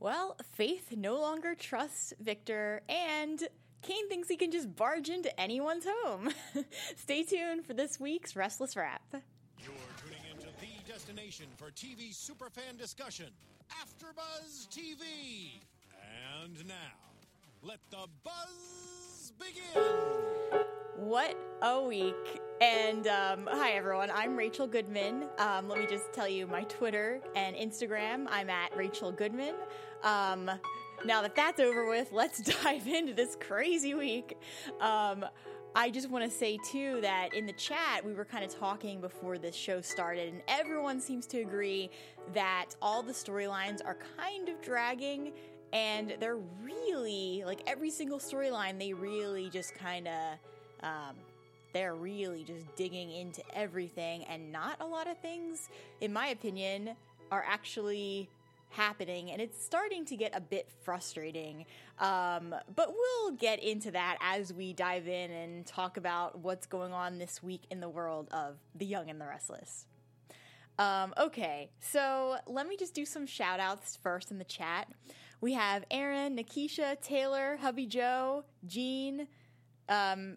Well, Faith no longer trusts Victor, and Kane thinks he can just barge into anyone's home. Stay tuned for this week's Restless Wrap. You're tuning into the destination for TV superfan discussion, AfterBuzz TV. And now, let the buzz begin. What a week. And hi, everyone. I'm Rachel Goodman. Let me just tell you my Twitter and Instagram. I'm at Rachel Goodman. Now that that's over with, let's dive into this crazy week. I just want to say, too, that in the chat, we were kind of talking before this show started, and everyone seems to agree that all the storylines are kind of dragging, and they're really, like, every single storyline, they really just kind of, they're really just digging into everything, and not a lot of things, in my opinion, are actually happening, and it's starting to get a bit frustrating, but we'll get into that as we dive in and talk about what's going on this week in the world of The Young and the Restless. Okay, so let me just do some shout outs first in the chat. We have Aaron, Nikisha, Taylor, Hubby Joe, Jean, and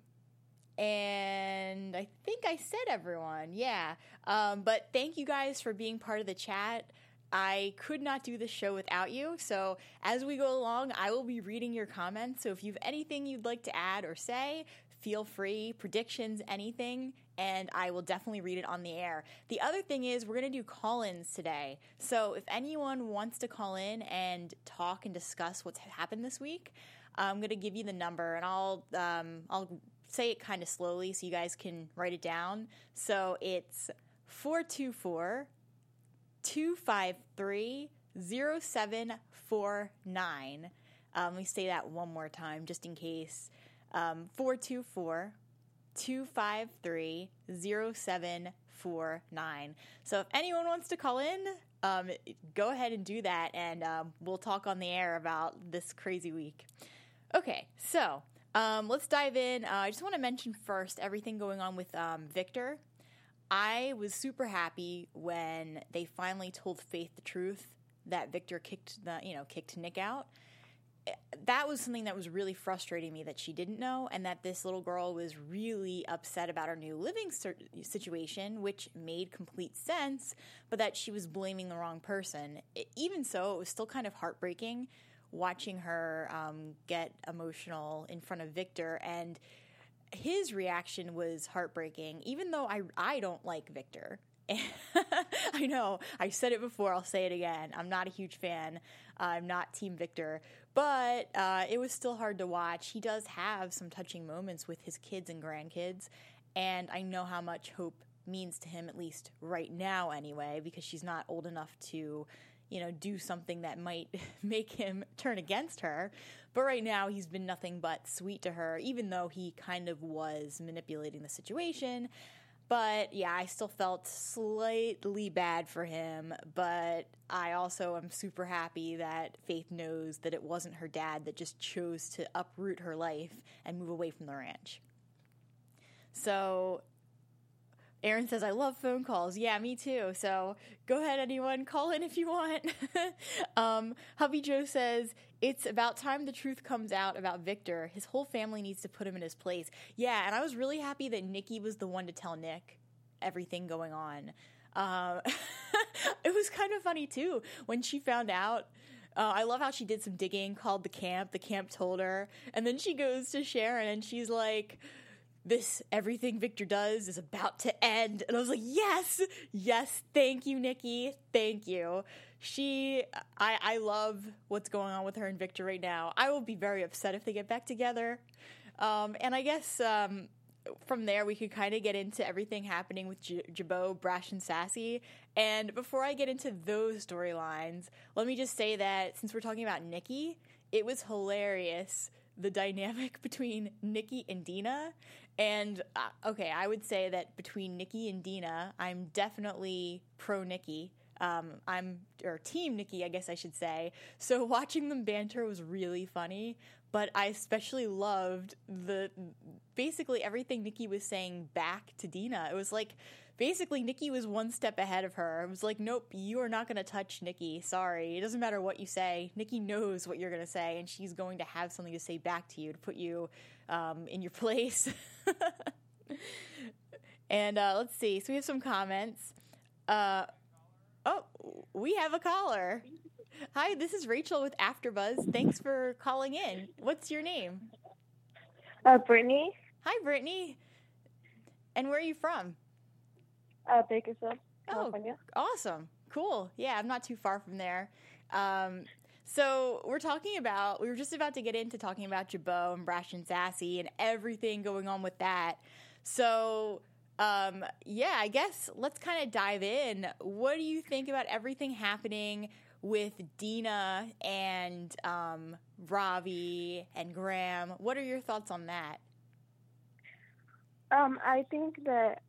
I think I said everyone, yeah. But thank you guys for being part of the chat. I could not do this show without you, so as we go along, I will be reading your comments, so if you have anything you'd like to add or say, feel free, predictions, anything, and I will definitely read it on the air. The other thing is, we're going to do call-ins today, so if anyone wants to call in and talk and discuss what's happened this week, I'm going to give you the number, and I'll say it kind of slowly so you guys can write it down. So it's 424-253-0749. Let me say that one more time just in case. 424-253-0749. So if anyone wants to call in, go ahead and do that, and we'll talk on the air about this crazy week. Okay, so let's dive in. I just want to mention first everything going on with Victor. I was super happy when they finally told Faith the truth that Victor kicked Nick out. That was something that was really frustrating me, that she didn't know, and that this little girl was really upset about her new living situation, which made complete sense, but that she was blaming the wrong person. Even so, it was still kind of heartbreaking watching her get emotional in front of Victor, and his reaction was heartbreaking, even though I don't like Victor. I know, I said it before, I'll say it again. I'm not a huge fan. I'm not Team Victor. But it was still hard to watch. He does have some touching moments with his kids and grandkids, and I know how much Hope means to him, at least right now anyway, because she's not old enough to do something that might make him turn against her. But right now, he's been nothing but sweet to her, even though he kind of was manipulating the situation. But yeah, I still felt slightly bad for him. But I also am super happy that Faith knows that it wasn't her dad that just chose to uproot her life and move away from the ranch. So Aaron says, I love phone calls. Yeah, me too. So go ahead, anyone. Call in if you want. Hubby Joe says, it's about time the truth comes out about Victor. His whole family needs to put him in his place. Yeah, and I was really happy that Nikki was the one to tell Nick everything going on. It was kind of funny, too, when she found out. I love how she did some digging, called the camp. The camp told her. And then she goes to Sharon, and she's like, everything Victor does is about to end. And I was like, yes, thank you, Nikki, thank you. I love what's going on with her and Victor right now. I will be very upset if they get back together. And I guess from there we could kind of get into everything happening with Jabot, Brash, and Sassy. And before I get into those storylines, let me just say that since we're talking about Nikki, it was hilarious, the dynamic between Nikki and Dina. And, okay, I would say that between Nikki and Dina, I'm definitely pro Nikki. Or Team Nikki, I guess I should say. So watching them banter was really funny, but I especially loved basically everything Nikki was saying back to Dina. It was like basically Nikki was one step ahead of her. It was like, nope, you are not going to touch Nikki. Sorry. It doesn't matter what you say. Nikki knows what you're going to say, and she's going to have something to say back to you to put you in your place. And let's see. So we have some comments. Oh, we have a caller. Hi, this is Rachel with AfterBuzz. Thanks for calling in. What's your name? Brittany. Hi, Brittany. And where are you from? Bakersfield, California. Oh, awesome. Cool. Yeah, I'm not too far from there. So we were just about to get into talking about Jabot and Brash and Sassy and everything going on with that. So, yeah, I guess let's kind of dive in. What do you think about everything happening with Dina and Ravi and Graham? What are your thoughts on that? I think that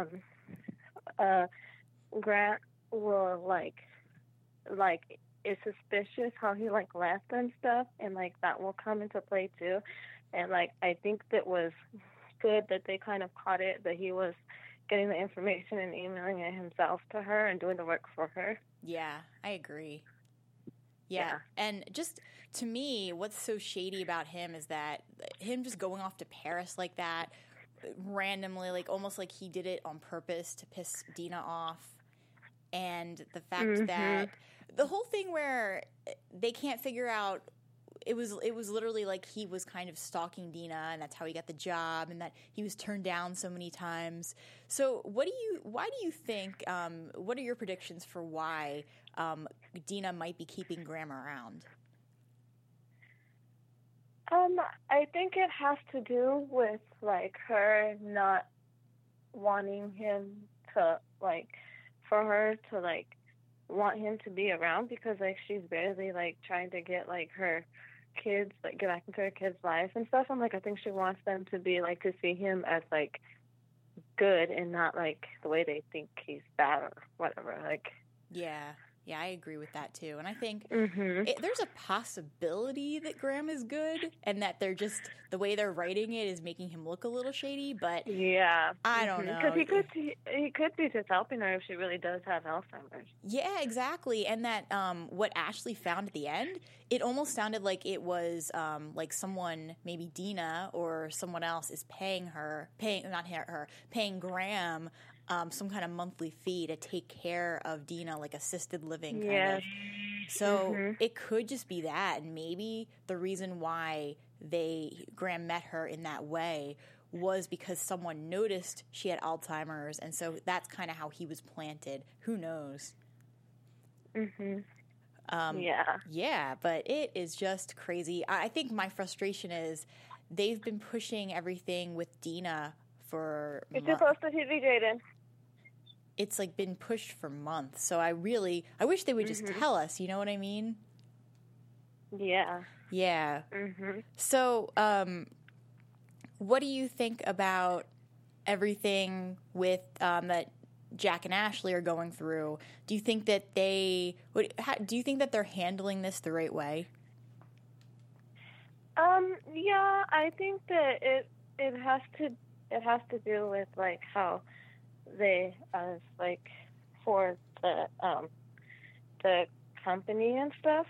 Grant will like is suspicious how he left and stuff, and that will come into play too. And I think that was good that they kind of caught it, that he was getting the information and emailing it himself to her and doing the work for her. Yeah, I agree. Yeah. And just to me, what's so shady about him is that him just going off to Paris like that randomly, almost like he did it on purpose to piss Dina off. And the fact that the whole thing where they can't figure out, it was literally like he was kind of stalking Dina, and that's how he got the job, and that he was turned down so many times. So why do you think, what are your predictions for why Dina might be keeping Graham around? I think it has to do with her not wanting him to for her to want him to be around, because she's barely trying to get her kids get back into her kids' lives and stuff. I think she wants them to be to see him as good and not the way they think he's bad or whatever. Yeah, I agree with that too. And I think there's a possibility that Graham is good and that they're just, the way they're writing it is making him look a little shady, but yeah, I don't know. Because he could be just helping her if she really does have Alzheimer's. Yeah, exactly. And that what Ashley found at the end, it almost sounded like it was someone, maybe Dina or someone else is paying Graham some kind of monthly fee to take care of Dina, assisted living kind of. So it could just be that, and maybe the reason why Graham met her in that way was because someone noticed she had Alzheimer's, and so that's kind of how he was planted. Who knows? Yeah, but it is just crazy. I think my frustration is they've been pushing everything with Dina for You're supposed to TV, Jaden. It's been pushed for months. So I wish they would just tell us, you know what I mean? Yeah. Yeah. So, what do you think about everything with that Jack and Ashley are going through? Do you think that do you think that they're handling this the right way? Yeah, I think that it has to do with how they for the company and stuff.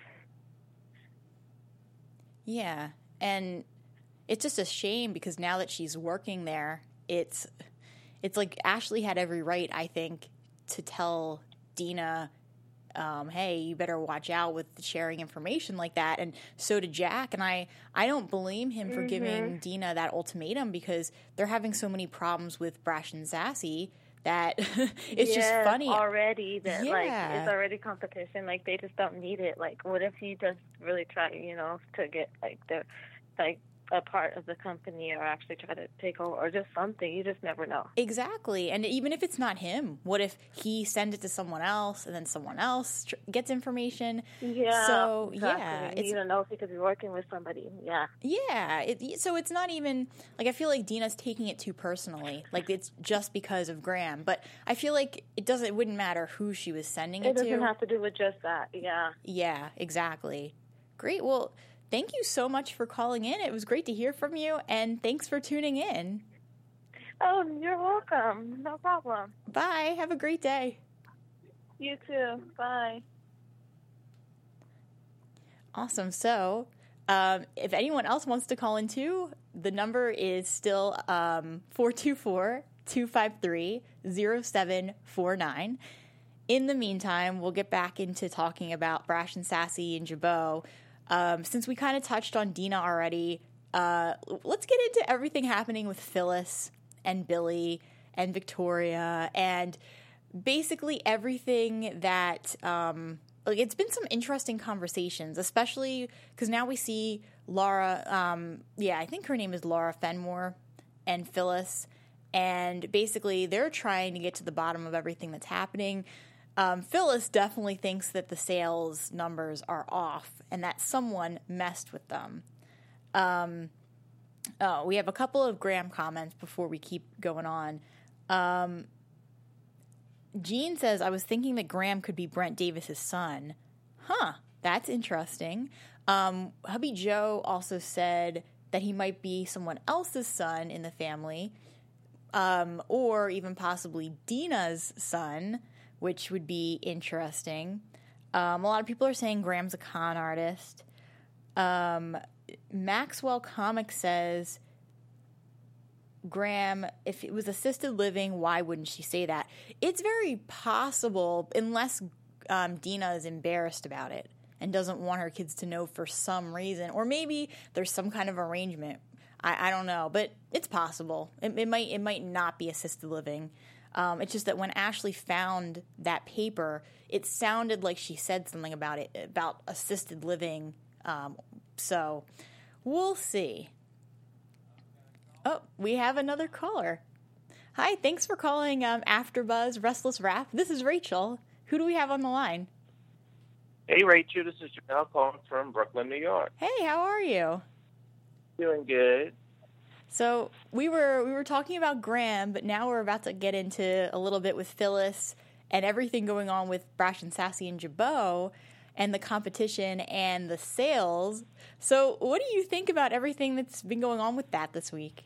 Yeah, and it's just a shame because now that she's working there, it's Ashley had every right, I think, to tell Dina, hey, you better watch out with sharing information like that. And so did Jack. And I don't blame him for giving Dina that ultimatum, because they're having so many problems with Brash and Sassy that it's just funny already that it's already competition. They just don't need it. What if he does really try, to get a part of the company, or actually try to take over, or just something. You just never know. Exactly. And even if it's not him, what if he sends it to someone else and then someone else gets information? Yeah. So, exactly. You don't know if he could be working with somebody. Yeah. Yeah. So it's not even, I feel like Dina's taking it too personally. It's just because of Graham. But I feel like it wouldn't matter who she was sending it to. It doesn't have to do with just that. Yeah. Yeah, exactly. Great. Well, thank you so much for calling in. It was great to hear from you, and thanks for tuning in. Oh, you're welcome. No problem. Bye. Have a great day. You too. Bye. Awesome. So, if anyone else wants to call in too, the number is still 424-253-0749. In the meantime, we'll get back into talking about Brash and Sassy and Jabot. Since we kind of touched on Dina already, let's get into everything happening with Phyllis and Billy and Victoria and basically everything that it's been some interesting conversations, especially because now we see Laura, I think her name is Laura Fenmore, and Phyllis, and basically they're trying to get to the bottom of everything that's happening. Phyllis definitely thinks that the sales numbers are off and that someone messed with them. We have a couple of Graham comments before we keep going on. Jean says, I was thinking that Graham could be Brent Davis's son. Huh, that's interesting. Hubby Joe also said that he might be someone else's son in the family, or even possibly Dina's son, which would be interesting. A lot of people are saying Graham's a con artist. Maxwell Comics says, Graham, if it was assisted living, why wouldn't she say that? It's very possible, unless Dina is embarrassed about it and doesn't want her kids to know for some reason. Or maybe there's some kind of arrangement. I don't know, but it's possible. It might not be assisted living. It's just that when Ashley found that paper, it sounded like she said something about it, about assisted living. So we'll see. Oh, we have another caller. Hi, thanks for calling AfterBuzz Restless Wrap. This is Rachel. Who do we have on the line? Hey, Rachel. This is Janelle calling from Brooklyn, New York. Hey, how are you? Doing good. So we were talking about Graham, but now we're about to get into a little bit with Phyllis and everything going on with Brash and Sassy and Jabot and the competition and the sales. So what do you think about everything that's been going on with that this week?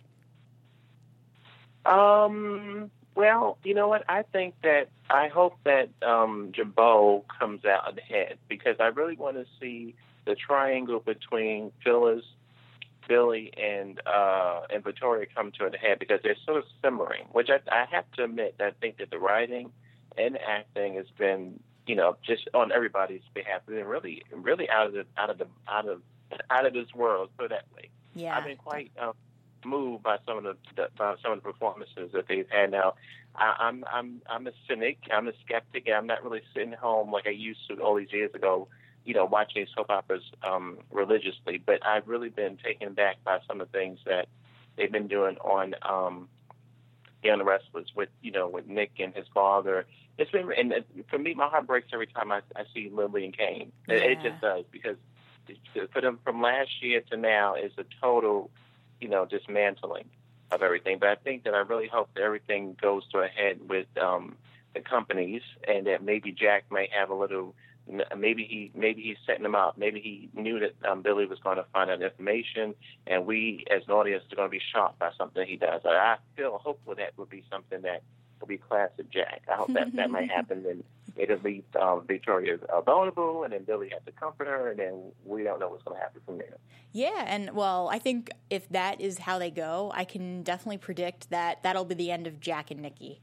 Well, you know what? I hope that Jabot comes out ahead, because I really want to see the triangle between Phyllis, Billy, and Victoria come to a head, because they're sort of simmering, which I have to admit, I think that the writing and acting has been, just on everybody's behalf, been really, really out of this world, put it that way. Yeah. I've been quite moved by some of the performances that they've had. Now, I'm a cynic, I'm a skeptic, and I'm not really sitting home like I used to all these years ago, watching these soap operas religiously. But I've really been taken back by some of the things that they've been doing on The Wrestlers with Nick and his father. It's been, and for me, my heart breaks every time I see Lily and Kane. Yeah. It just does, because for them from last year to now is a total, dismantling of everything. But I think that I really hope that everything goes to a head with the companies, and that maybe Jack may have a little. Maybe he's setting them up. Maybe he knew that Billy was going to find out information, and we as an audience are going to be shocked by something he does. I feel hopeful that would be something that will be classic Jack. I hope that might happen, and it'll leave Victoria vulnerable, and then Billy has to comfort her, and then we don't know what's going to happen from there. Yeah, and well, I think if that is how they go, I can definitely predict that that'll be the end of Jack and Nikki.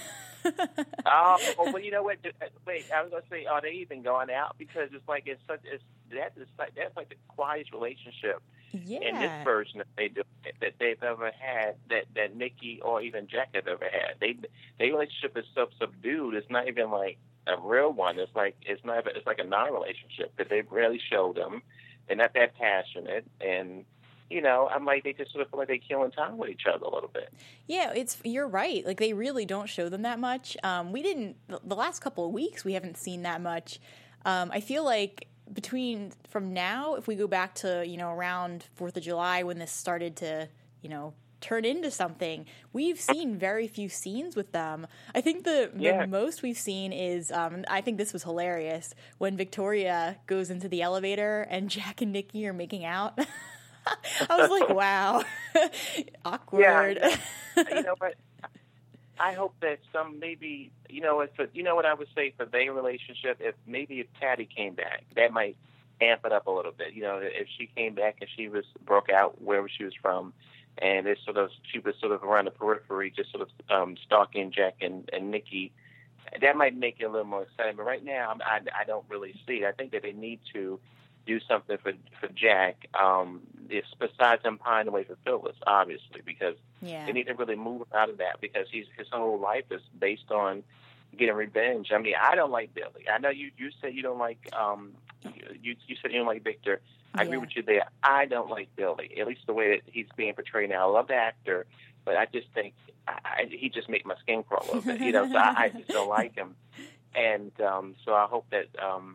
Well, you know what? Wait, I was going to say, are they even going out? Because it's like that's like the quietest relationship in this version that they've ever had, that Nikki or even Jack have ever had. Their relationship is so subdued. It's not even like a real one. It's like a non-relationship that they rarely show them. They're not that passionate, and I'm like, they just sort of feel like they're killing time with each other a little bit. Yeah, you're right. Like, they really don't show them that much. The last couple of weeks, we haven't seen that much. I feel like from now, if we go back to, around 4th of July when this started to, turn into something, we've seen very few scenes with them. I think the most we've seen is, I think this was hilarious, when Victoria goes into the elevator and Jack and Nikki are making out. I was like, wow, awkward. Yeah. you know what? I hope that maybe, you know what I would say for their relationship, if Patty came back, that might amp it up a little bit. You know, if she came back and she broke out wherever she was from, and she was sort of around the periphery, just sort of stalking Jack and Nikki, that might make it a little more exciting. But right now, I don't really see it. I think that they need to do something for Jack, besides him pining away for Phyllis, obviously, because they need to really move out of that, because his whole life is based on getting revenge. I mean, I don't like Billy. I know you said you don't like you said you don't like Victor. I agree with you there. I don't like Billy, at least the way that he's being portrayed now. I love the actor, but I just think he just makes my skin crawl a little bit, so I just don't like him. And so I hope that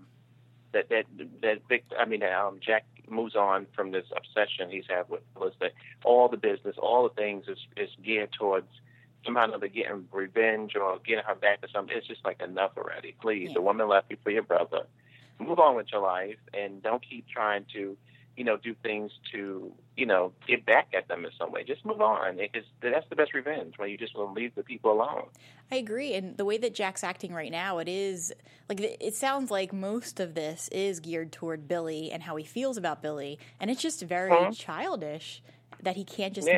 Jack moves on from this obsession he's had with Phyllis, that all the business, all the things is geared towards somehow or another getting revenge or getting her back or something. It's just like, enough already. Please, the woman left you for your brother. Move on with your life, and don't keep trying to, do things to, get back at them in some way. Just move on, because that's the best revenge, when you just will leave the people alone. I agree, and the way that Jack's acting right now, it sounds like most of this is geared toward Billy and how he feels about Billy, and it's just very childish that he can't just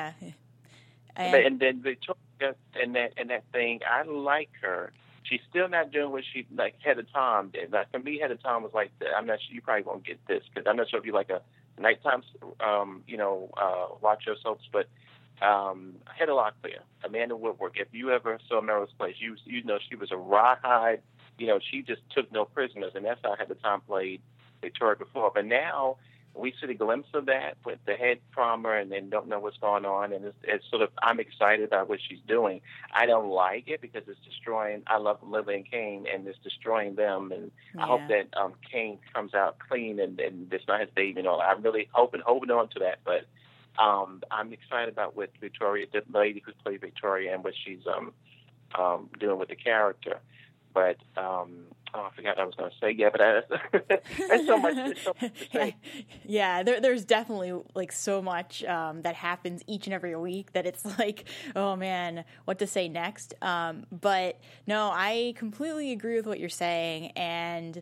And then Victoria and that thing, I like her. She's still not doing what she Heather Tom did. Like, for me, Heather Tom was like, I'm not sure, you probably won't get this, because I'm not sure if you like a nighttime, watch your soaps, but Heather Locklear, Amanda Woodward, if you ever saw Melrose Place, you know she was a rawhide. She just took no prisoners, and that's how Heather Tom played Victoria before. But now we see a glimpse of that with the head trauma, and then don't know what's going on, and it's sort of, I'm excited about what she's doing. I don't like it because it's destroying. I love Lily and Kane, and it's destroying them, and I hope that Kane comes out clean and it's not his baby and all. I'm really holding on to that, but I'm excited about what Victoria, the lady who played Victoria, and what she's doing with the character. But I forgot what I was going to say. Yeah, but there's so much to say. Yeah, there's definitely so much that happens each and every week that it's like, oh man, what to say next? But no, I completely agree with what you're saying, and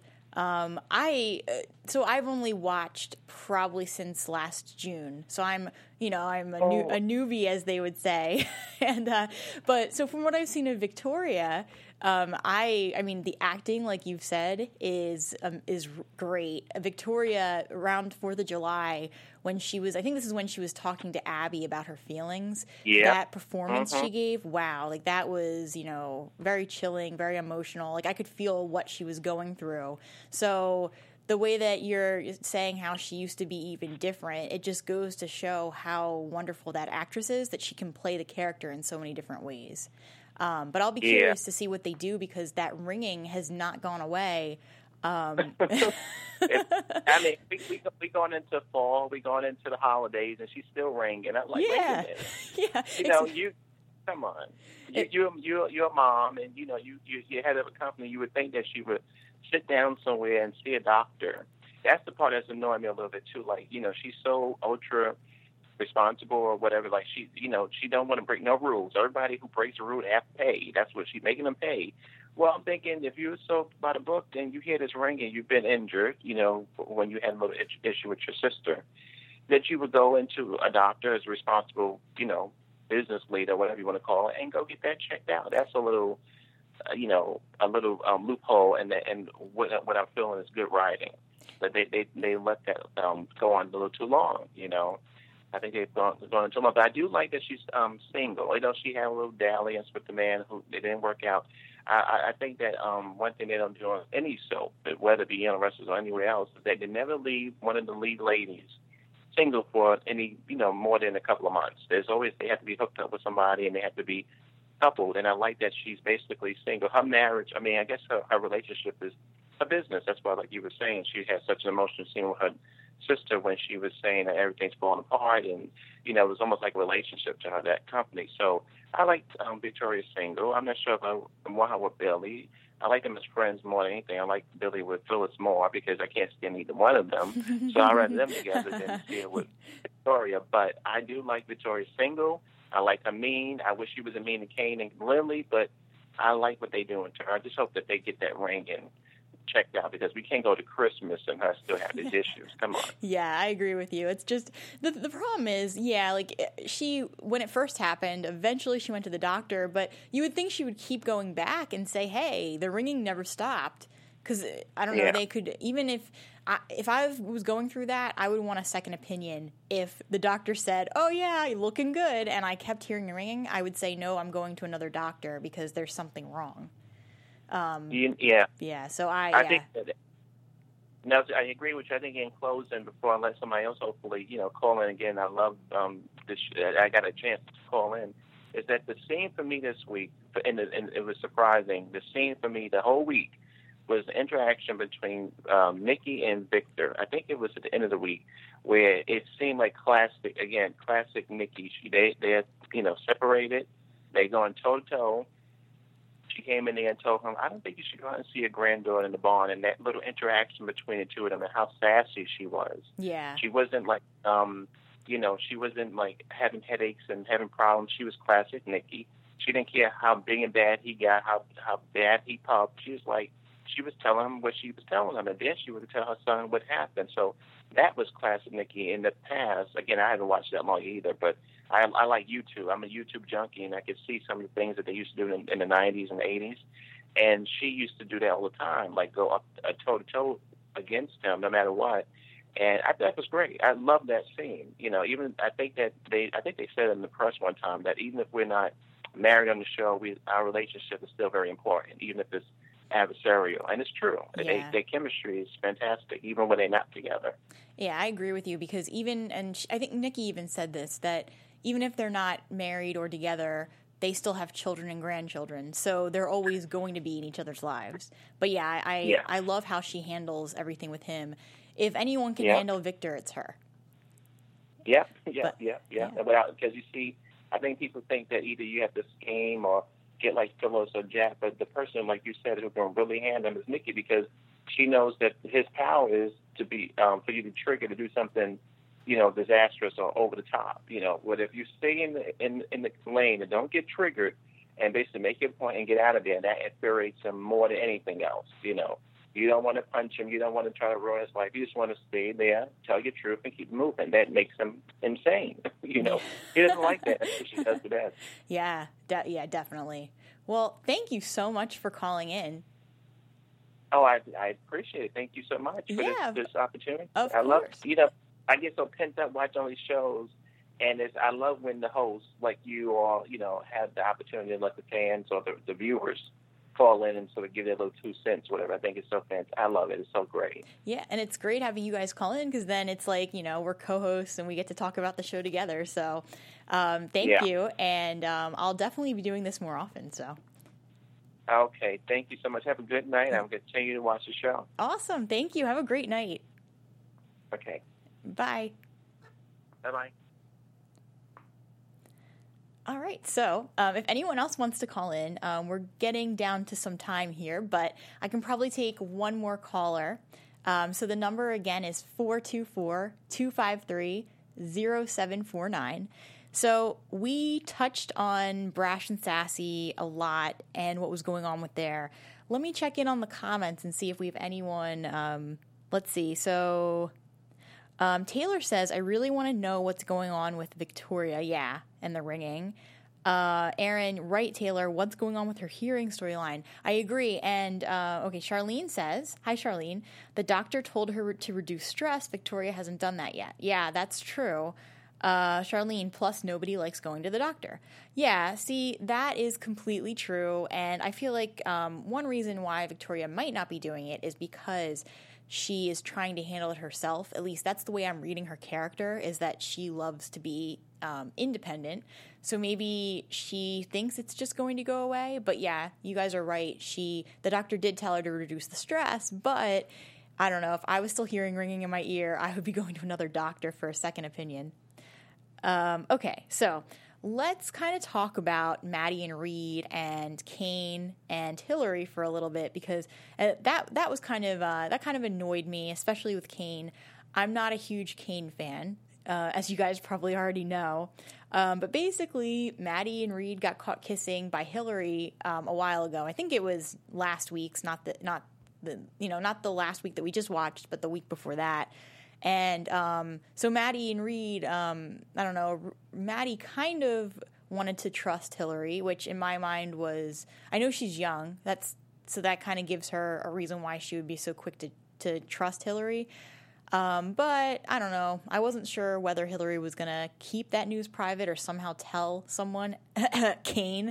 I've only watched probably since last June, so I'm a newbie, as they would say, and but so from what I've seen of Victoria, I mean the acting, like you've said, is great. Victoria, around 4th of July, when she was, I think this is when she was talking to Abby about her feelings. Yeah. That performance she gave, wow, that was, very chilling, very emotional. I could feel what she was going through. So the way that you're saying how she used to be even different, it just goes to show how wonderful that actress is, that she can play the character in so many different ways. But I'll be curious to see what they do, because that ringing has not gone away. I mean, we going into fall, we going into the holidays, and she's still ringing. I'm like, wait a minute. You come on. You're a mom, and you head of a company. You would think that she would sit down somewhere and see a doctor. That's the part that's annoying me a little bit too. She's so ultra responsible or whatever. She don't want to break no rules. Everybody who breaks a rule have to pay. That's what she's making them pay. Well, I'm thinking, if you're so by the book, then you hear this ringing, you've been injured, when you had a little issue with your sister, that you would go into a doctor as a responsible, business leader, whatever you want to call it, and go get that checked out. That's a little, loophole, and what I'm feeling is good writing. But they let that go on a little too long, I think they've gone too long. But I do like that she's single. She had a little dalliance with the man who it didn't work out. I think that one thing they don't do on any soap, whether it be Wrestlers or anywhere else, is that they never leave one of the lead ladies single for any, more than a couple of months. There's always, they have to be hooked up with somebody, and they have to be coupled. And I like that she's basically single. Her marriage, I mean, I guess her relationship is a business. That's why, like you were saying, she had such an emotional scene with her sister when she was saying that everything's falling apart, and it was almost like a relationship to her, that company. So I like Victoria's single. I'm not sure if I want her with Billy. I like them as friends more than anything. I like Billy with Phyllis more, because I can't stand either one of them. So I'd rather them together than see it with Victoria. But I do like Victoria's single. I like her mean. I wish she was a mean to Kane and Lily, but I like what they're doing to her. I just hope that they get that ring and checked out, because we can't go to Christmas and her still have these issues. Come on. Yeah, I agree with you. It's just the problem is, yeah, like she, when it first happened, eventually she went to the doctor, but you would think she would keep going back and say, hey, the ringing never stopped. Because I don't know, they could, even if I was going through that, I would want a second opinion. If the doctor said, oh yeah, you're looking good, and I kept hearing the ringing, I would say, no, I'm going to another doctor because there's something wrong. Yeah, so I think that, now, I agree with you. I think in closing, before I let somebody else hopefully, call in again, I love this. I got a chance to call in. Is that the scene for me this week? And it was surprising. The scene for me the whole week was the interaction between Nikki and Victor. I think it was at the end of the week where it seemed like classic Nikki. They're separated. They going toe to toe. She came in there and told him, I don't think you should go out and see your granddaughter in the barn. And that little interaction between the two of them and how sassy she was. Yeah. She wasn't like, she wasn't like having headaches and having problems. She was classic Nikki. She didn't care how big and bad he got, how bad he popped. She was telling him what she was telling him. And then she would tell her son what happened. So that was classic Nikki. In the past, again, I haven't watched that long either, but I like YouTube. I'm a YouTube junkie, and I could see some of the things that they used to do in the 90s and the 80s. And she used to do that all the time, like go up toe-to-toe against him no matter what. And I thought that was great. I love that scene. Even I think they said in the press one time that even if we're not married on the show, our relationship is still very important, even if it's adversarial. And it's true. Yeah. Their chemistry is fantastic, even when they're not together. Yeah, I agree with you, because I think Nikki even said this, that even if they're not married or together, they still have children and grandchildren. So they're always going to be in each other's lives. But yeah, I love how she handles everything with him. If anyone can handle Victor, it's her. Yeah. Because you see, I think people think that either you have to scheme or get like Phyllis or Jack, but the person, like you said, who can really handle him is Nikki, because she knows that his power is to be for you to trigger to do something, disastrous or over the top. But if you stay in the lane and don't get triggered and basically make your point and get out of there, that infuriates him more than anything else. You don't want to punch him. You don't want to try to ruin his life. You just want to stay there, tell your truth, and keep moving. That makes him insane. He doesn't like that. That's what she does the best. Yeah, definitely. Well, thank you so much for calling in. Oh, I appreciate it. Thank you so much for this opportunity. Of I love, course. I get so pent up watching all these shows, and I love when the hosts, like you all, have the opportunity to let the fans or the viewers call in and sort of give their little 2 cents, whatever. I think it's so fantastic. I love it. It's so great. Yeah, and it's great having you guys call in, because then it's like, we're co-hosts and we get to talk about the show together. So thank you, and I'll definitely be doing this more often. So. Okay, thank you so much. Have a good night. I'm going to continue to watch the show. Awesome. Thank you. Have a great night. Okay. Bye. Bye-bye. All right, so if anyone else wants to call in, we're getting down to some time here, but I can probably take one more caller. So the number again is 424-253-0749. So we touched on Brash and Sassy a lot and what was going on with there. Let me check in on the comments and see if we have anyone. Let's see. So Taylor says, I really want to know what's going on with Victoria. Yeah, and the ringing. Aaron, right, Taylor, what's going on with her hearing storyline? I agree. And, okay, Charlene says, hi, Charlene. The doctor told her to reduce stress. Victoria hasn't done that yet. Yeah, that's true. Charlene, plus nobody likes going to the doctor. Yeah, see, that is completely true. And I feel like one reason why Victoria might not be doing it is because she is trying to handle it herself. At least that's the way I'm reading her character, is that she loves to be independent. So maybe she thinks it's just going to go away. But yeah, you guys are right. The doctor did tell her to reduce the stress, but I don't know. If I was still hearing ringing in my ear, I would be going to another doctor for a second opinion. Okay, so let's kind of talk about Maddie and Reed and Kane and Hillary for a little bit, because that was kind of that kind of annoyed me, especially with Kane. I'm not a huge Kane fan. as you guys probably already know. But basically, Maddie and Reed got caught kissing by Hillary a while ago. I think it was last week's, not the last week that we just watched, but the week before that. And so Maddie and Reed, I don't know, Maddie kind of wanted to trust Hillary, which in my mind was, I know she's young. So that kind of gives her a reason why she would be so quick to trust Hillary. But I don't know. I wasn't sure whether Hillary was going to keep that news private or somehow tell someone, Kane.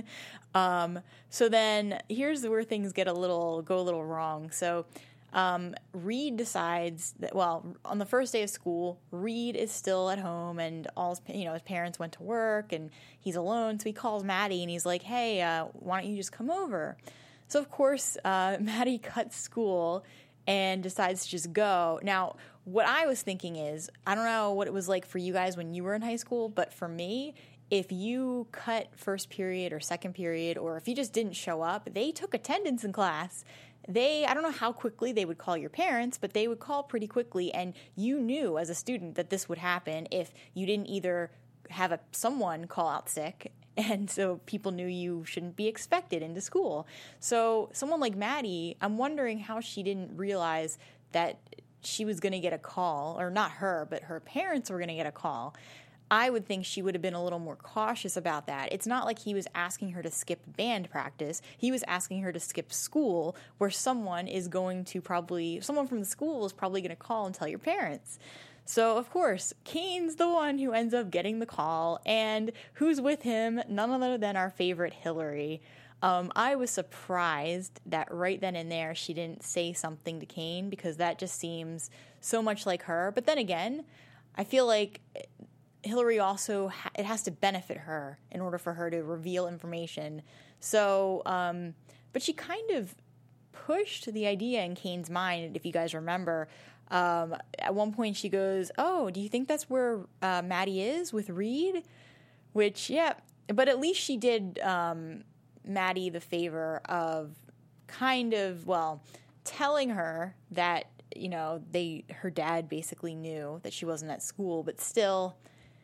So then here's where things go a little wrong. So Reed decides that, well, on the first day of school, Reed is still at home and his parents went to work and he's alone. So he calls Maddie and he's like, hey, why don't you just come over? So of course, Maddie cuts school and decides to just go. Now, what I was thinking is, I don't know what it was like for you guys when you were in high school, but for me, if you cut first period or second period, or if you just didn't show up, they took attendance in class. I don't know how quickly they would call your parents, but they would call pretty quickly, and you knew as a student that this would happen if you didn't either have someone call out sick, and so people knew you shouldn't be expected into school. So someone like Maddie, I'm wondering how she didn't realize that she was going to get a call, or not her, but her parents were going to get a call. I would think she would have been a little more cautious about that. It's not like he was asking her to skip band practice. He was asking her to skip school, where someone from the school is probably going to call and tell your parents. So, of course, Kane's the one who ends up getting the call, and who's with him? None other than our favorite Hillary. I was surprised that right then and there she didn't say something to Kane, because that just seems so much like her. But then again, I feel like Hillary also, it has to benefit her in order for her to reveal information. So, but she kind of pushed the idea in Kane's mind, if you guys remember. At one point she goes, oh, do you think that's where Maddie is with Reed? Which, yeah, but at least she did Maddie the favor of kind of, telling her that, her dad basically knew that she wasn't at school, but still,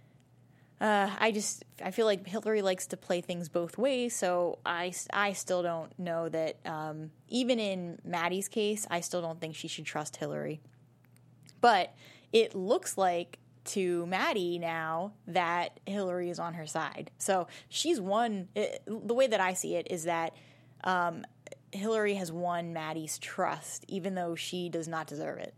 I feel like Hillary likes to play things both ways, so I still don't know that, even in Maddie's case, I still don't think she should trust Hillary. But it looks like to Maddie now that Hillary is on her side. So she's won. The way that I see it is that Hillary has won Maddie's trust, even though she does not deserve it.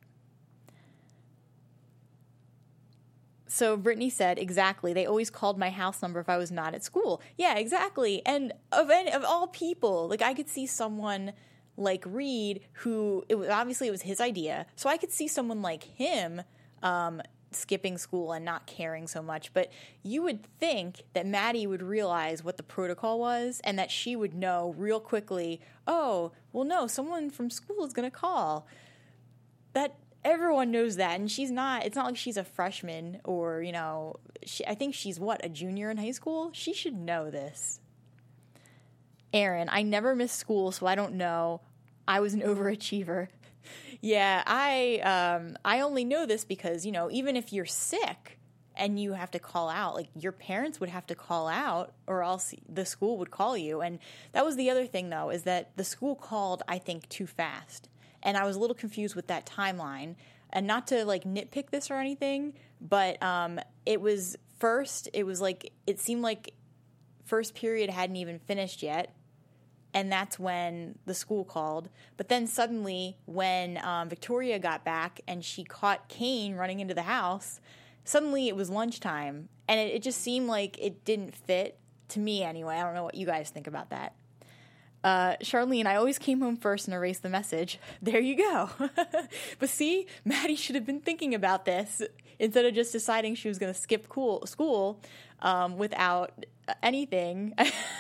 So Brittany said, exactly, they always called my house number if I was not at school. Yeah, exactly. And of all people, like, I could see someone like Reed, who it was his idea. So I could see someone like him skipping school and not caring so much. But you would think that Maddie would realize what the protocol was and that she would know real quickly, oh, well, no, someone from school is going to call. That everyone knows that. And it's not like she's a freshman or, I think she's a junior in high school? She should know this. Aaron, I never missed school, so I don't know. I was an overachiever. Yeah, I only know this because, even if you're sick and you have to call out, like, your parents would have to call out or else the school would call you. And that was the other thing, though, is that the school called, I think, too fast. And I was a little confused with that timeline. And not to, like, nitpick this or anything, but it seemed like first period hadn't even finished yet. And that's when the school called. But then suddenly, when Victoria got back and she caught Kane running into the house, suddenly it was lunchtime. And it just seemed like it didn't fit, to me anyway. I don't know what you guys think about that. Charlene, I always came home first and erased the message. There you go. But see, Maddie should have been thinking about this instead of just deciding she was going to skip school without anything.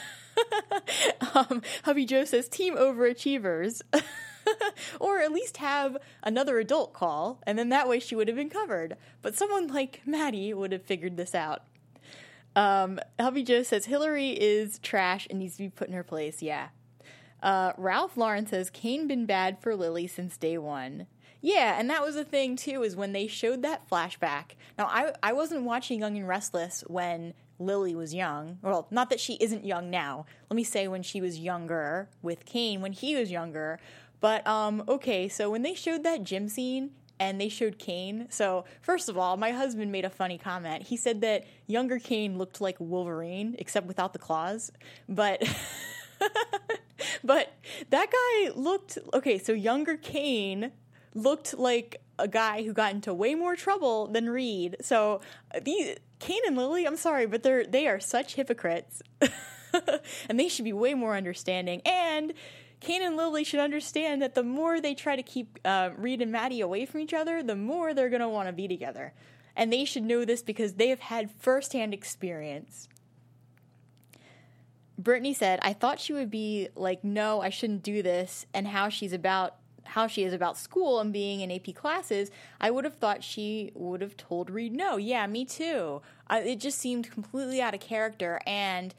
Hubby Joe says team overachievers. Or at least have another adult call, and then that way she would have been covered. But someone like Maddie would have figured this out. Hubby Joe says Hillary is trash and needs to be put in her place. Yeah. Ralph Lauren says Kane been bad for Lily since day one. Yeah, and that was the thing, too, is when they showed that flashback. Now, I wasn't watching Young and Restless when Lily was young. Well, not that she isn't young now. Let me say when she was younger with Kane, when he was younger. But, okay, so when they showed that gym scene and they showed Kane, so first of all, my husband made a funny comment. He said that younger Kane looked like Wolverine, except without the claws. But... but that guy looked... Okay, so younger Kane looked like a guy who got into way more trouble than Reed. So Kane and Lily, I'm sorry, but they are such hypocrites. And they should be way more understanding. And Kane and Lily should understand that the more they try to keep Reed and Maddie away from each other, the more they're going to want to be together. And they should know this because they have had firsthand experience. Brittany said, I thought she would be like, no, I shouldn't do this, and how she is about school and being in AP classes, I would have thought she would have told Reed no. Yeah, me too. It just seemed completely out of character, and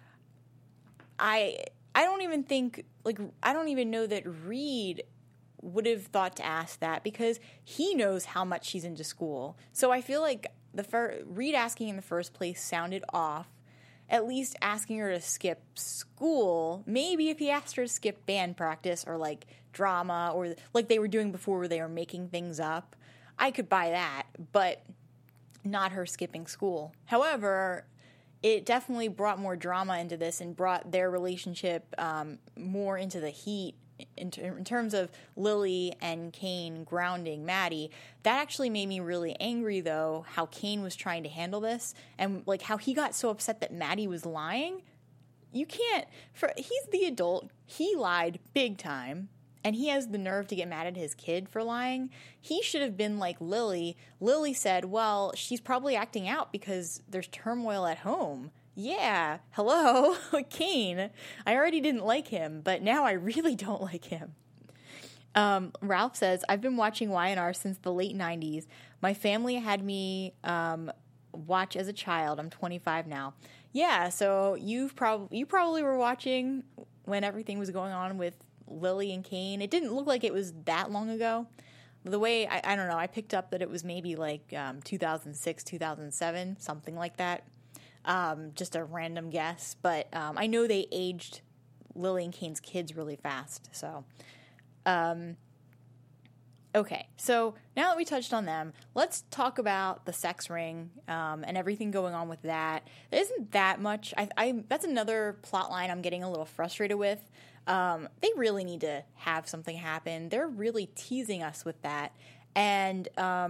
I don't even think, like, I don't even know that Reed would have thought to ask that because he knows how much she's into school. So I feel like Reed asking in the first place sounded off. At least asking her to skip school. Maybe if he asked her to skip band practice or, like, drama or like they were doing before where they were making things up, I could buy that, but not her skipping school. However, it definitely brought more drama into this and brought their relationship more into the heat in terms of Lily and Kane grounding Maddie. That actually made me really angry, though, how Kane was trying to handle this and, like, how he got so upset that Maddie was lying. You can't... He's the adult. He lied big time, and he has the nerve to get mad at his kid for lying. He should have been like Lily. Lily said, well, she's probably acting out because there's turmoil at home. Yeah, hello, Kane. I already didn't like him, but now I really don't like him. Ralph says, I've been watching Y&R since the late 90s. My family had me watch as a child. I'm 25 now. Yeah, so you probably were watching when everything was going on with Lily and Kane. It didn't look like it was that long ago. The way, I don't know, I picked up that it was maybe like 2006, 2007, something like that. Just a random guess, but I know they aged Lily and Kane's kids really fast. So, okay. So now that we touched on them, let's talk about the sex ring and everything going on with that. There isn't that much. That's another plot line I'm getting a little frustrated with. They really need to have something happen. They're really teasing us with that. And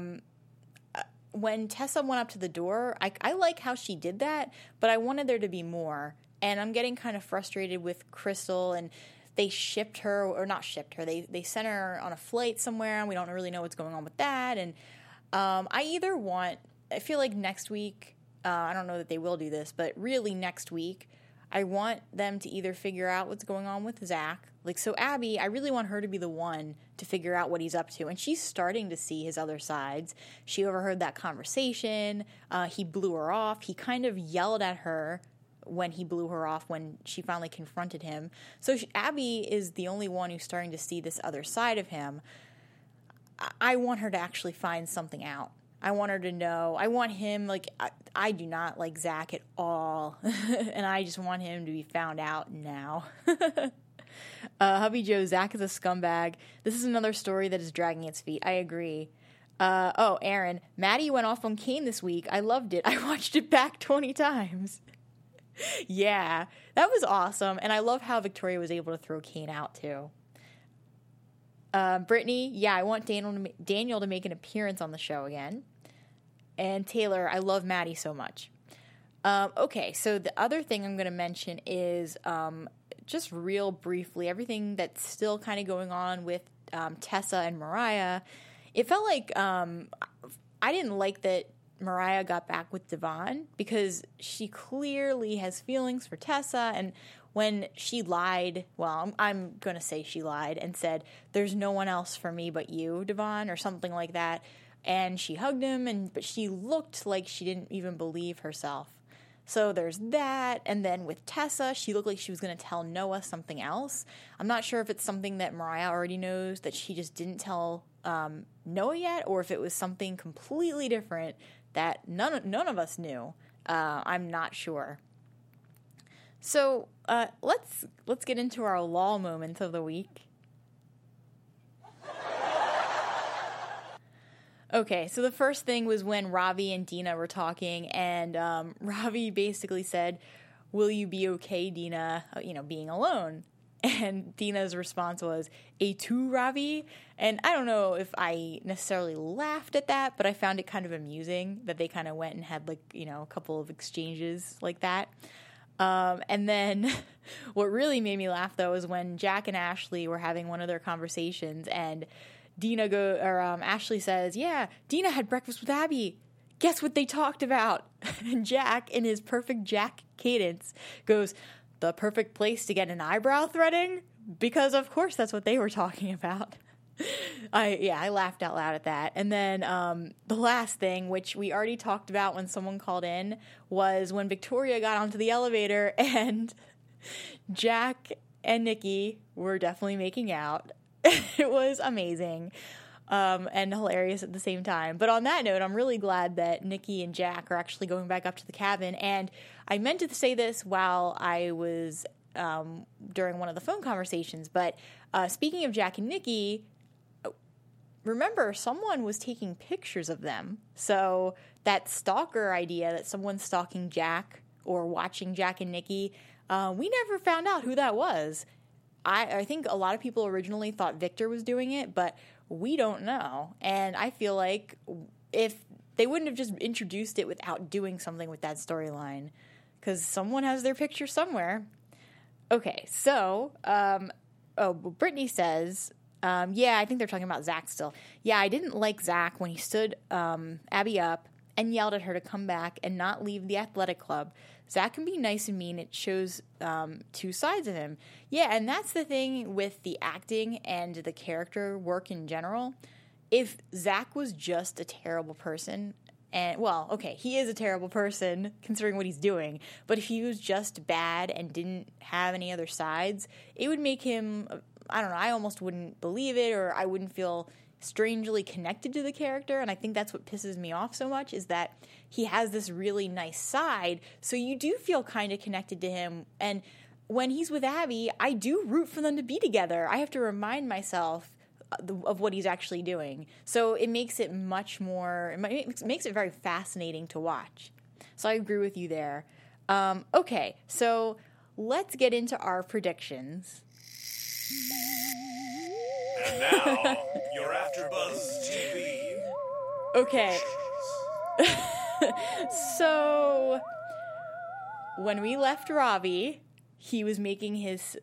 when Tessa went up to the door, I like how she did that, but I wanted there to be more. And I'm getting kind of frustrated with Crystal, and they shipped her, or not shipped her, they sent her on a flight somewhere, and we don't really know what's going on with that. And I feel like next week, I don't know that they will do this, but really next week, I want them to either figure out what's going on with Zach. Like, so Abby, I really want her to be the one to figure out what he's up to. And she's starting to see his other sides. She overheard that conversation. He blew her off. He kind of yelled at her when he blew her off when she finally confronted him. So Abby is the only one who's starting to see this other side of him. I want her to actually find something out. I want her to know. I want him, like, I do not like Zach at all. And I just want him to be found out now. Hubby Joe, Zach is a scumbag. This is another story that is dragging its feet. I agree. Aaron, Maddie went off on Kane this week. I loved it. I watched it back 20 times. Yeah, that was awesome. And I love how Victoria was able to throw Kane out, too. Brittany, yeah, I want Daniel to make an appearance on the show again. And Taylor, I love Maddie so much. Okay, so the other thing I'm going to mention is just real briefly, everything that's still kind of going on with Tessa and Mariah. It felt like I didn't like that Mariah got back with Devon because she clearly has feelings for Tessa, and when she lied, well, I'm going to say she lied and said, there's no one else for me but you, Devon, or something like that. And she hugged him, but she looked like she didn't even believe herself. So there's that. And then with Tessa, she looked like she was going to tell Noah something else. I'm not sure if it's something that Mariah already knows that she just didn't tell know it yet, or if it was something completely different that none of us knew. I'm not sure. So let's get into our law moments of the week. Okay, so the first thing was when Ravi and Dina were talking, and Ravi basically said, "Will you be okay, Dina, being alone?" And Dina's response was, "A two, Ravi?" And I don't know if I necessarily laughed at that, but I found it kind of amusing that they kind of went and had a couple of exchanges like that. And then what really made me laugh, though, is when Jack and Ashley were having one of their conversations, and Ashley says, "Yeah, Dina had breakfast with Abby. Guess what they talked about?" And Jack, in his perfect Jack cadence, goes, "The perfect place to get an eyebrow threading?" Because, of course, that's what they were talking about. I laughed out loud at that. And then the last thing, which we already talked about when someone called in, was when Victoria got onto the elevator and Jack and Nikki were definitely making out. It was amazing and hilarious at the same time. But on that note, I'm really glad that Nikki and Jack are actually going back up to the cabin. And I meant to say this while I was during one of the phone conversations. But speaking of Jack and Nikki, remember, someone was taking pictures of them. So that stalker idea that someone's stalking Jack or watching Jack and Nikki, we never found out who that was. I think a lot of people originally thought Victor was doing it, but we don't know. And I feel like if they wouldn't have just introduced it without doing something with that storyline, because someone has their picture somewhere. Okay, so, Brittany says, yeah, I think they're talking about Zach still. Yeah, I didn't like Zach when he stood Abby up and yelled at her to come back and not leave the athletic club. Zach can be nice and mean. It shows two sides of him. Yeah, and that's the thing with the acting and the character work in general. If Zach was just a terrible person, and, well, okay, he is a terrible person considering what he's doing, but if he was just bad and didn't have any other sides, it would make him, I don't know, I almost wouldn't believe it, or I wouldn't feel strangely connected to the character. And I think that's what pisses me off so much, is that he has this really nice side, so you do feel kind of connected to him. And when he's with Abby, I do root for them to be together. I have to remind myself of what he's actually doing, so it makes it much more, it makes it very fascinating to watch. So I agree with you there. Okay, so let's get into our predictions. And now, your AfterBuzz TV. Okay. So, when we left Ravi, he was making his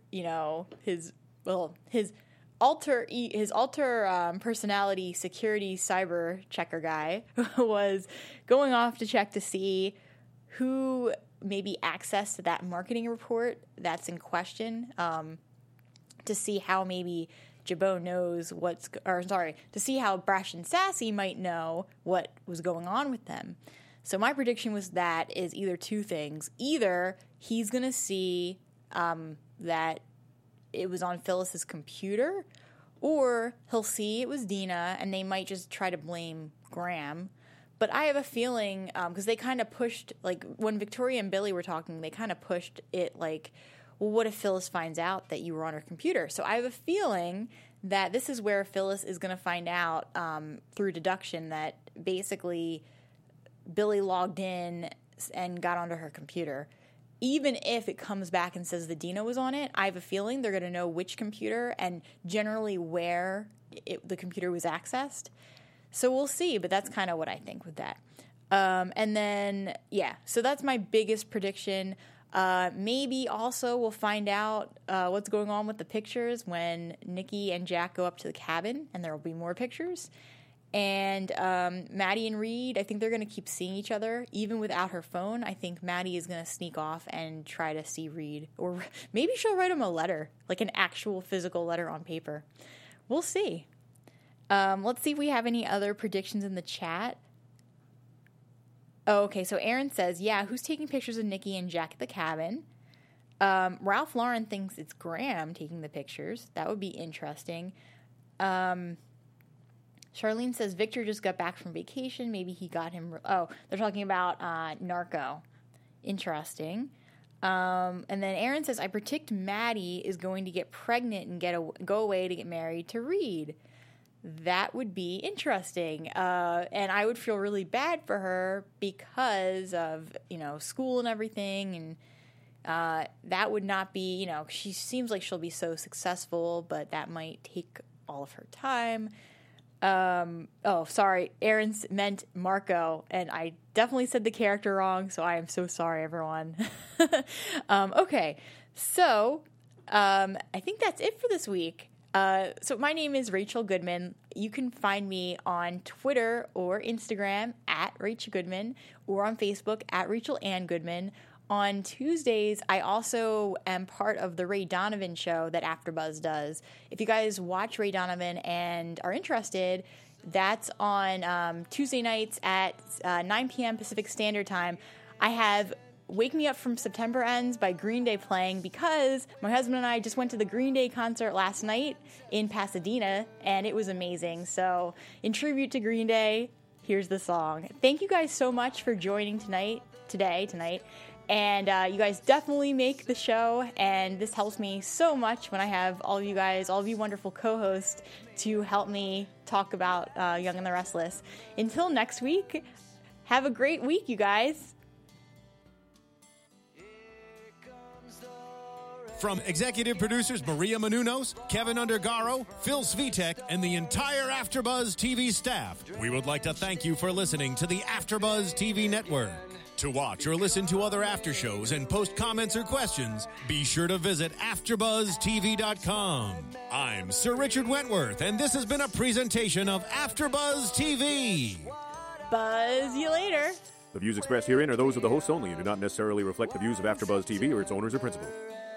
alter personality security cyber checker guy was going off to check to see who maybe accessed that marketing report that's in question, to see how maybe Jabot knows to see how Brash and Sassy might know what was going on with them. So my prediction was that is either two things. Either he's going to see that it was on Phyllis's computer, or he'll see it was Dina, and they might just try to blame Graham. But I have a feeling, because they kind of pushed, like, when Victoria and Billy were talking, they kind of pushed it like, well, what if Phyllis finds out that you were on her computer? So I have a feeling that this is where Phyllis is going to find out through deduction that basically Billy logged in and got onto her computer. Even if it comes back and says that Dina was on it, I have a feeling they're going to know which computer and generally where the computer was accessed. So we'll see, but that's kind of what I think with that. And then, yeah, so that's my biggest prediction. Maybe also we'll find out what's going on with the pictures when Nikki and Jack go up to the cabin, and there will be more pictures. And Maddie and Reed, I think they're going to keep seeing each other. Even without her phone, I think Maddie is going to sneak off and try to see Reed. Or maybe she'll write him a letter, like an actual physical letter on paper. We'll see. Let's see if we have any other predictions in the chat. Oh, okay, so Aaron says, yeah, who's taking pictures of Nikki and Jack at the cabin? Ralph Lauren thinks it's Graham taking the pictures. That would be interesting. Charlene says Victor just got back from vacation. Maybe he got him. Oh, they're talking about Narco. Interesting. And then Aaron says, I predict Maddie is going to get pregnant and go away to get married to Reed. That would be interesting. And I would feel really bad for her because of, school and everything. And that would not be, she seems like she'll be so successful, but that might take all of her time. Sorry. Aaron meant Marco, and I definitely said the character wrong, so I am so sorry, everyone. Okay. So, I think that's it for this week. So my name is Rachel Goodman. You can find me on Twitter or Instagram at Rachel Goodman, or on Facebook at Rachel Ann Goodman. On Tuesdays, I also am part of the Ray Donovan show that AfterBuzz does. If you guys watch Ray Donovan and are interested, that's on Tuesday nights at 9 p.m. Pacific Standard Time. I have Wake Me Up From September Ends by Green Day playing because my husband and I just went to the Green Day concert last night in Pasadena, and it was amazing. So in tribute to Green Day, here's the song. Thank you guys so much for joining tonight. And you guys definitely make the show, and this helps me so much when I have all of you wonderful co-hosts to help me talk about Young and the Restless. Until next week, have a great week, you guys. From executive producers Maria Menounos, Kevin Undergaro, Phil Svitek, and the entire AfterBuzz TV staff, we would like to thank you for listening to the AfterBuzz TV network. To watch or listen to other after shows and post comments or questions, be sure to visit AfterBuzzTV.com. I'm Sir Richard Wentworth, and this has been a presentation of AfterBuzz TV. Buzz you later. The views expressed herein are those of the hosts only and do not necessarily reflect the views of AfterBuzz TV or its owners or principals.